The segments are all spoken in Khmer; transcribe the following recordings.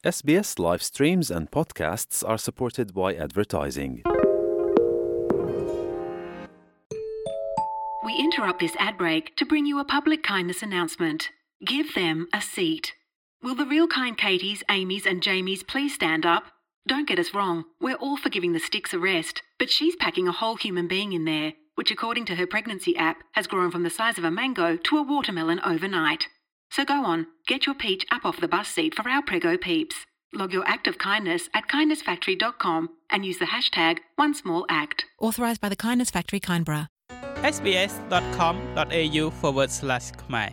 SBS live streams and podcasts are supported by advertising. We interrupt this ad break to bring you a public kindness announcement. Give them a seat. Will the real kind Katies, Amy's and Jamies please stand up? Don't get us wrong, we're all for giving the sticks a rest, but she's packing a whole human being in there, which according to her pregnancy app has grown from the size of a mango to a watermelon overnight. So go on, get your peach up off the bus seat for our Prego peeps. Log your act of kindness at kindnessfactory.com and use the hashtag #OneSmallAct. Authorised by the Kindness Factory, Canberra. sbs.com.au/khmer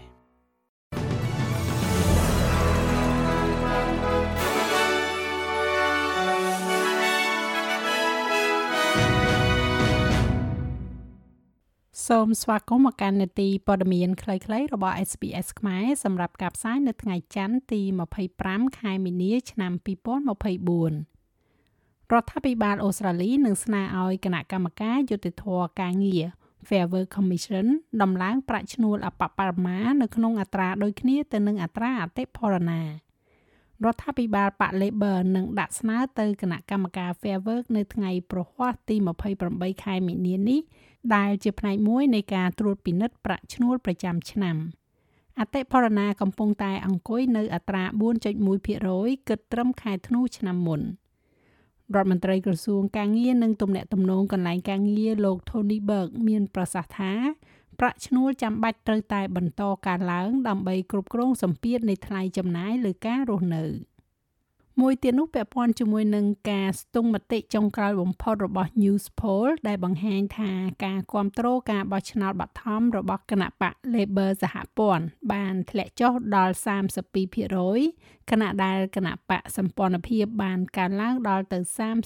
សូមស្វាគមន៍មកកាន់នាទីព័ត៌មានខ្លីៗរបស់ SBS ខ្មែរសម្រាប់ការផ្សាយនៅថ្ងៃច័ន្ទទី25ខែមីនាឆ្នាំ2024រដ្ឋាភិបាលអូស្ត្រាលីនឹងស្នើឲ្យគណៈកម្មការយុត្តិធម៌ការងារ Fair Work Commission ដំឡើងប្រាក់ឈ្នួលអបបរមានៅក្នុងអត្រាដូចគ្នាទៅនឹងអត្រាអតិផរណារដ្ឋាភិបាលបក Labor នឹងដាក់ស្នើទៅគណៈកម្មការ Fair Work នៅថ្ងៃព្រហស្បតិ៍ទី28ខែមីនានេះដែលជាផ្នែកមួយនៃការត្រួតពិនិត្យប្រាក់ឈ្នួលប្រចាំឆ្នាំអតិផរណាកំពុងតែអង្គុយនៅអត្រា 4.1% គិតត្រឹមខែធ្នូឆ្នាំមុនរដ្ឋមន្ត្រីក្រសួងការងារនិងទំនាក់ទំនងកន្លែងការងារលោក Tony Burke មានប្រសាសន៍ថាប្រាក់ឈ្នួលចាំបាច់ត្រូវតែបន្តកើនឡើងដើម្បីគ្រប់គ្រងសម្ពាធនៃថ្លៃចំណាយលើការរស់នៅមួយទៀតនោះពាក់ព័ន្ធជាមួយនឹងការស្ទង់មតិចុងក្រោយបំផុតរបស់ Newspoll ដែលបង្ហាញថាការគាំទ្រការបោះឆ្នោតបឋមរបស់គណៈបក Labor សហព័ន្ធបានធ្លាក់ចុះដល់ 32% ខណៈដែលគណៈបកសម្ព័ន្ធភាពបានកើនឡើងដល់ទៅ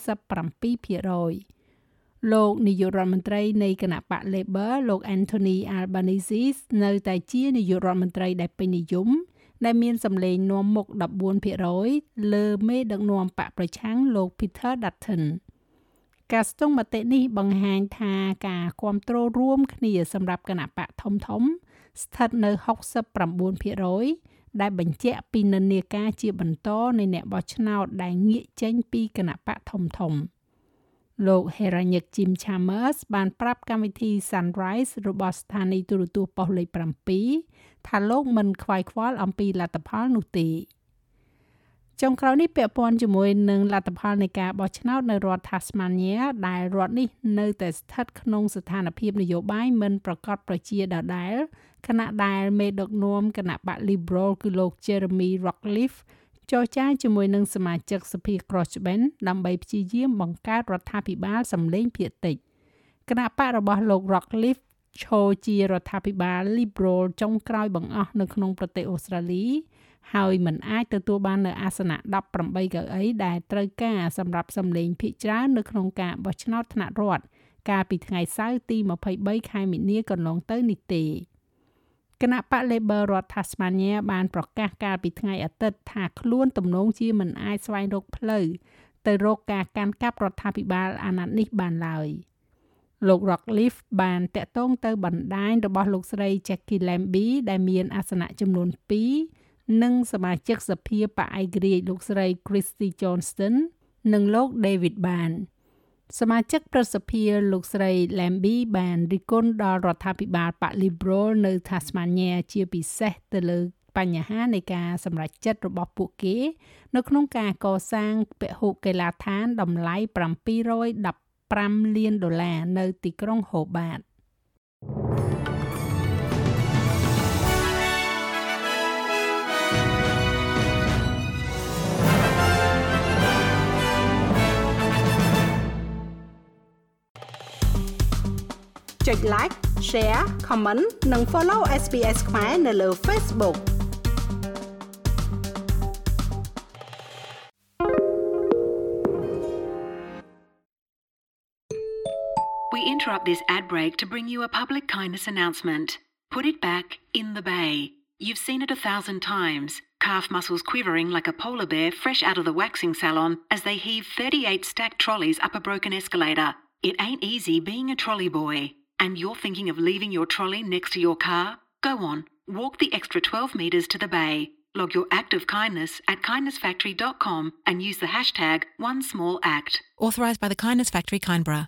37%លោកនាយករដ្ឋមន្ត្រីនៃគណៈបក Labor លោក Anthony Albanese នៅតែជានាយករដ្ឋមន្ត្រីដែលពេញនិយមដែលមានសម្លេងនាំមុខ 14% លើមេដឹកនាំបកប្រឆាំងលោក Peter Dutton ការស្ទង់មតិនេះបង្ហាញថាការគាំទ្ររួមគ្នាសម្រាប់គណៈបកធំស្ថិតនៅ 69% ដែលបញ្ជាក់ពីនិន្នាការជាបន្តនៃអ្នកបោះឆ្នោតដែលងាកចេញពីគណៈបកធំលោក Heranyck Jim Chalmers បានប្រាប់កម្មវិធី Sunrise របស់ស្ថានីយ៍ទូរទស្សន៍ប៉ុស្តិ៍លេខ 7 ថាលោកមិនខ្វាយខ្វល់អំពីលទ្ធផលនោះទេចុងក្រោយនេះពាក់ព័ន្ធជាមួយនឹងលទ្ធផលនៃការបោះឆ្នោតនៅរដ្ឋ Tasmania ដែលរដ្ឋនេះនៅតែស្ថិតក្នុងស្ថានភាពនយោបាយមិនប្រកបប្រជាដដែលខណៈដែលមេដឹកនាំគណៈបក Liberal គឺលោក Jeremy Rockliff ចរចាជាមួយនឹងសមាជិកសភា Crossben ដើម្បីព្យាយាមបង្កើតរដ្ឋាភិបាលសម្លេងភាគតិចគណៈបករបស់លោក Rockliff ឈរជារដ្ឋាភិបាល Liberal ចុងក្រោយបង្អស់នៅក្នុងប្រទេសអូស្ត្រាលីហើយមិនអាចទទួលបាននូវអាសនៈ18កៅអីដែលត្រូវការសម្រាប់សម្លេងភាគច្រើននៅក្នុងការបោះឆ្នោតថ្នាក់រដ្ឋកាលពីថ្ងៃសៅរ៍ទី23ខែមីនាកន្លងទៅនេះទេគណៈបក Labor រដ្ឋ Tasmania បានប្រកាសកាលពីថ្ងៃអាទិត្យថាខ្លួនទំនងជាមិនអាចស្វែងរកផ្លូវទៅរកការកាន់កាប់រដ្ឋាភិបាលអាណត្តិនេះបានឡើយលោក Rockliff បានតាក់ទងទៅបណ្ដាញរបស់លោកស្រី Jackie Lambie ដែលមានអាសនៈចំនួន2និងសមាជិកសភាបកឯករាជ្យលោកស្រី Christy Johnston និងលោក David Ban សមាជិកប្រសិទ្ធិលោកស្រី Lambie បានរិះគន់ដល់រដ្ឋាភិបាលបក Liberal នៅ Tasmania ជាពិសេសទៅលើបញ្ហានៃការសម្រេចចិត្តរបស់ពួកគេនៅក្នុងការកសាងពហុកីឡដ្ឋានតម្លៃ$715 លាននៅទីក្រុង Hobart ចុច like share comment និង follow SBS ខ្មែរនៅលើ Facebook We interrupt this ad break to bring you a public kindness announcement. Put it back in the bay. You've seen it 1,000 times. Calf muscles quivering like a polar bear fresh out of the waxing salon as they heave 38 stacked trolleys up a broken escalator. It ain't easy being a trolley boy. And you're thinking of leaving your trolley next to your car? Go on, walk the extra 12 metres to the bay. Log your act of kindness at kindnessfactory.com and use the hashtag #OneSmallAct. Authorised by the Kindness Factory, Kindborough.